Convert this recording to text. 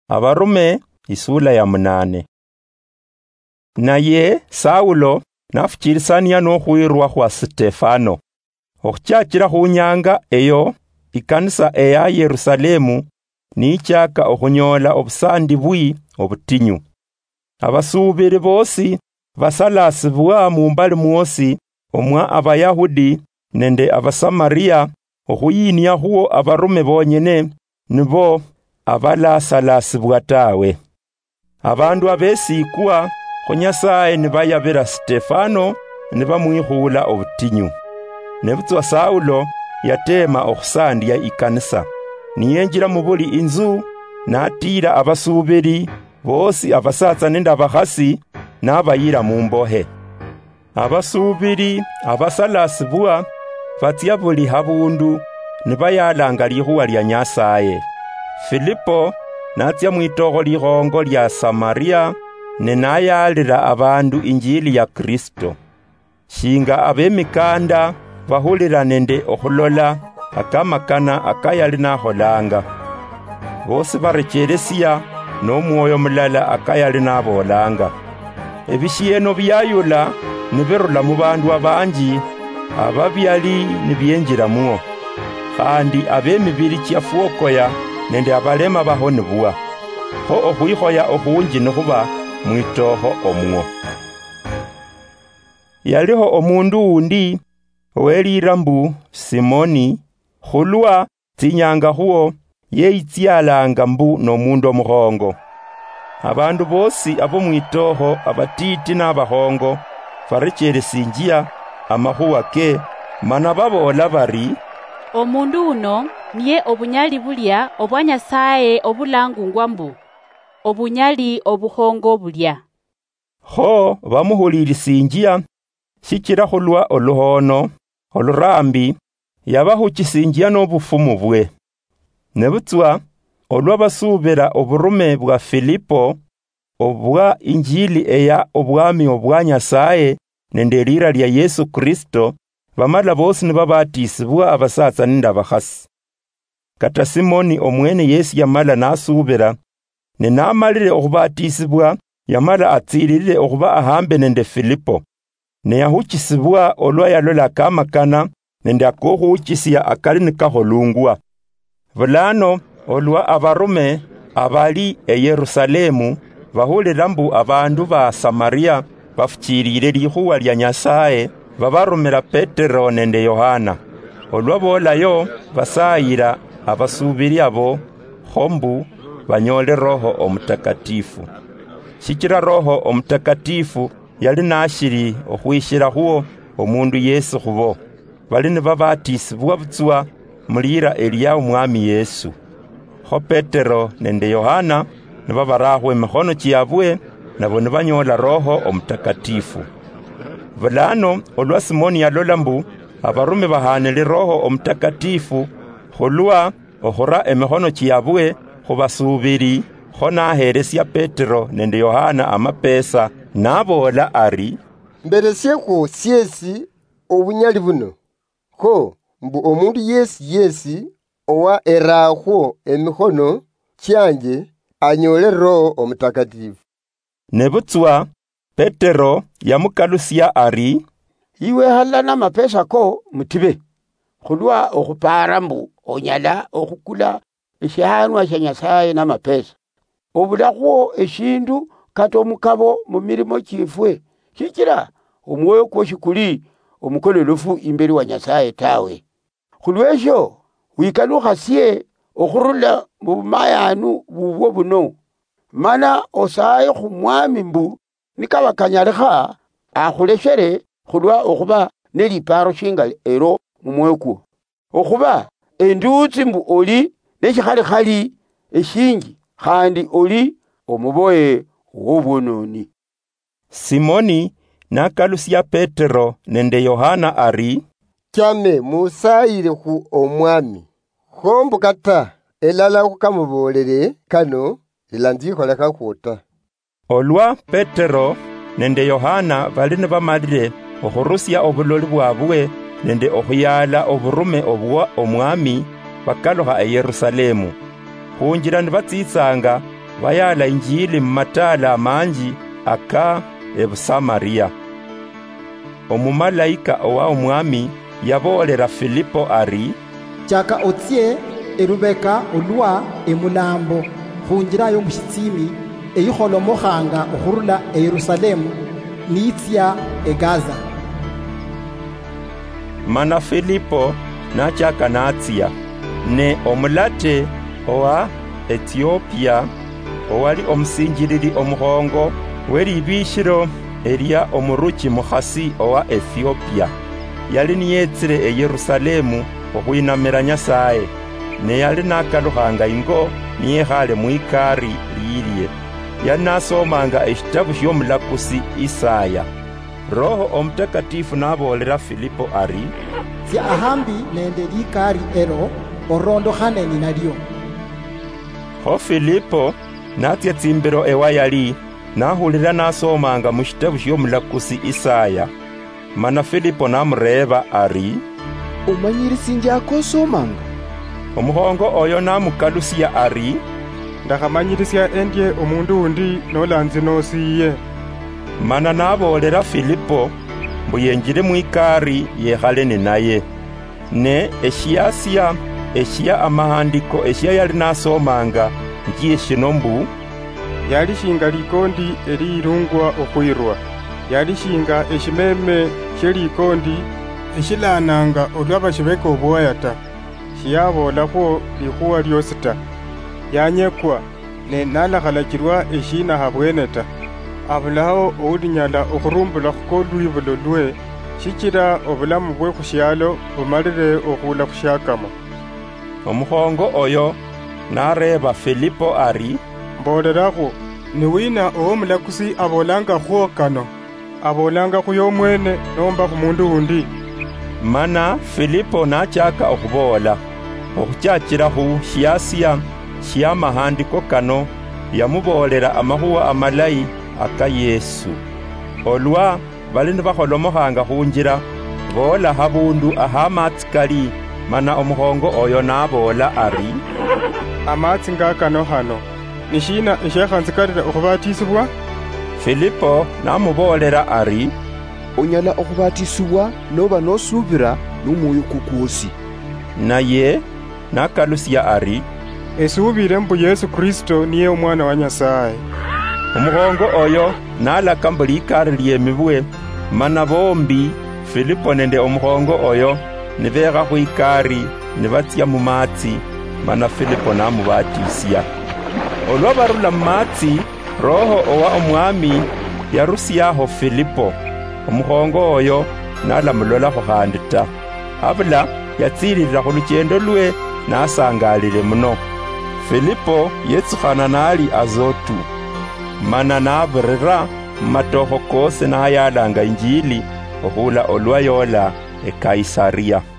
Abarume isula ya 8. Naye Saulo nafukirisania n'okhwirwa khwa Stefano. Okhuchakira khunyanga eyo ikanisa eya Yerusalemu nichaka okhunyola obusandi bwi obutinyu. Abasubiri bosi basalasibwa mumbali mwosi omwa Abayahudi nende Abasamaria okhuyinia khuo abarume bonyene nibo abalasalasibwa tawe. Abandu abesikwa khunyasaye nibayabira Stefano nibamwikhula obutinyu. Nebutswa Saulo yatema okhusandya ikanisa. Niyenjira mu buli inzu natira abasubiri bosi abasatsa nende abakhasi n'abayira mu mbohe. Abasubiri abasalasibwa batsya buli habundu nibayalanga likhuwa lya Nyasaye. Filipo natsya mwitokho likhongo lya Samaria nenayalira abandu injili ya Kristo. Shinga abemikanda bahulira nende okhulola akamakana akayali nakholanga. Bosi barecheresya n'omwoyo mulala akayali nabolanga. Ebishieno byayula nibirula mu bandu abanji ababyali nibyenjira muo. Khandi abemibiri kyafuokoya nende abalema bahonibwa. Ho okhwikhoya okhunji nikhuba mwitokho omwo. Yaliho omundu undi owelira mbu Simoni khulwa tsinyanga khuo yeitsyalanga mbu n'omundu omukhongo. Abandu bosi abo mwitokho abatiti n'abakhongo barecheresinjia amakhuwa ke mana babola bari omundu uno niye obunyali bulya obwa Nyasaye obulangungwa mbu obunyali obukhongo bulya. Ho bamuhulirisinjia shikira khulwa oluhono olurambi yabahuchisinjia n'obufumu bwe. Nebutswa olwa basubira oburume bwa Filipo obwa injili eya obwami obwa Nyasaye nende lira lya Yesu Kristo bamala bosi nibabatisibwa abasatsa nende abakhasi. Kata Simoni omwene Yesu yamala nasubira nenamalire okhubatisibwa yamala atsililire okhuba ahambe nende Filipo. Neyahuchisibwa olwa yalola akamakana nende akokhuchisya akali nikakholungwa. Bulano olwa abarume abali Yerusalemu bahulira mbu abandu ba Samaria bafukirire likhuwa lya Nyasaye babarumira Petero nende Yohana. Olwa bolayo basayira abasubiri abo khombu banyole Roho Omutakatifu. Shikira Roho Omutakatifu yali nashiri okhwishira khuo omundu Yesu khubo. Bali nibabatisibwa butswa mulira eliya umwami Yesu. Ho Petero nende Yohana nibabarahwe emikhono kyabwe nabo nibanyola Roho Omutakatifu. Bulano olwa Simoni yalola mbu abarume bahanile Roho Omutakatifu khulwa okhura emikhono kyabwe khubasubiri kho naheresya Petero nende Yohana amapesa nabola ari mberesyekho syesi obunyali buno ko mbu omundu yesi owa erakho emikhono kyanje anyole Roho Omutakatifu. Nebutswa Petero yamukalusya ari iwe halana mapesa ko mutibe khulwa okhupara mbu onyala okhukula eshihanwa sha Nyasaye na mapesa obulakho eshindu kata omukabo mu milimo kyifwe shikira omwoyo kwo shikuli omukololofu imberi wa Nyasaye tawe. Khulwesho wikalukhasye okhurula mu bumayanu bubwo buno mana osaye khumwami mbu nikabakanyalekha akhuleshere khulwa okhuba neliparo shinga ero mu mwoyo kwo okhuba endutsi mbu oli neshikhalikhali eshingi khandi oli omuboye wobwononi. Simoni nakalusya Petero nende Yohana ari kyame musayire khu omwami khombu kata elala khukamubolere kano ilandikholeka khuta. Olwa Petero nende Yohana bali nibamalire okhurusya obuloli bwabwe nende okhuyala oburume obwa omwami bakalukha Yerusalemu. Khunjira nibatsitsanga bayala injili mmatala manji aka ebusamariya. Omumalayika owa omwami yabolera Filipo ari, chaka otsie erubeka olwa emulambo khunjira y'omushitsimi eyikholomokhanga okhurula eYerusalemu niitsia eGaza. Mana Filipo nachaka natsia ne omulate owa Ethiopia owali omusinjilili omuhongo welibishiro elia omuruchi mukhasi owa Ethiopia yali niyetsile eYerusalemu okhwinamila Nyasaye, ne yali nakalukhanga ingo niyekhale mwikari lilye. Yali nasomanga eshitabu sh'omulakusi Isaya. Roho Omutakatifu nabolera Filipo ari, tsia ahambi nende likari ero orondokhane ninalyo. Ho Filipo natsia tsimbiro ewa yali nahulira nasomanga mushitabu sh'omulakusi Isaya. Mana Filipo namureba ari, umanyirisi njako osomanga? Omuhongo oyo namukalusiya ari, ndakhamanyilisya endye omundu undi nolanzi nosiye. Mana nabolera Filipo mbu yenjile mwikari yekhale ninaye. Ne eshiya amahandiko eshiya yali nasomanga njiye shino mbu, yali shinga likondi eliyilungwa okhwirwa, yali shinga eshimeme shelikondi eshilananga olwa bashibeka obwoya ta, shiyabolakho likhuwa lyosi ta. Yanyekwa ne nalakhalakilwa eshina habwene ta, abulaho oulinyala okhurumbula khuko lwibulo lwe, shichira obulamu bwe khusyalo bumalile okhula khusyakamo. Omuhongo oyo nareba Filipo ari, mbolerakho niwina owomulakusi abolanga khuo kano, abolanga khuyo mwene nomba khumundu undi? Mana Filipo nachaka okhubola okhuchachila khu shiyasiya shiyamahandiko kano yamubolera amahuwa amalayi aka Yesu. Olwa bali nibakholomokhanga khunjira bola habundu aha amatsi kali. Mana omuhongo oyo nabola ari, amatsi ngakano hano nishina eshekhanzikalila okhubatisibwa? Filipo namubolera ari, onyala okhubatisibwa noba nosubira n'omwoyo kukwosi. Naye nakalusiya ari, esubile mbu Yesu Kristo niye omwana wa Nyasaye. Omuhongo oyo nalaka mbu likari lyemibwe. Mana bombi Filipo nende omuhongo oyo nibekha khwikari nibatsya mumatsi. Mana Filipo namubatisya. Olwa barula mumatsi, Roho owa omwami yarusyaho Filipo. Omuhongo oyo nalamulolakho khandi ta, abula yatsililila khuluchendo lwe nasangalile muno. Filipo yetsukhana nali Azotu. Mana nabirira mumatokho kose nayalanga injili okhula olwa yola eKaisariya.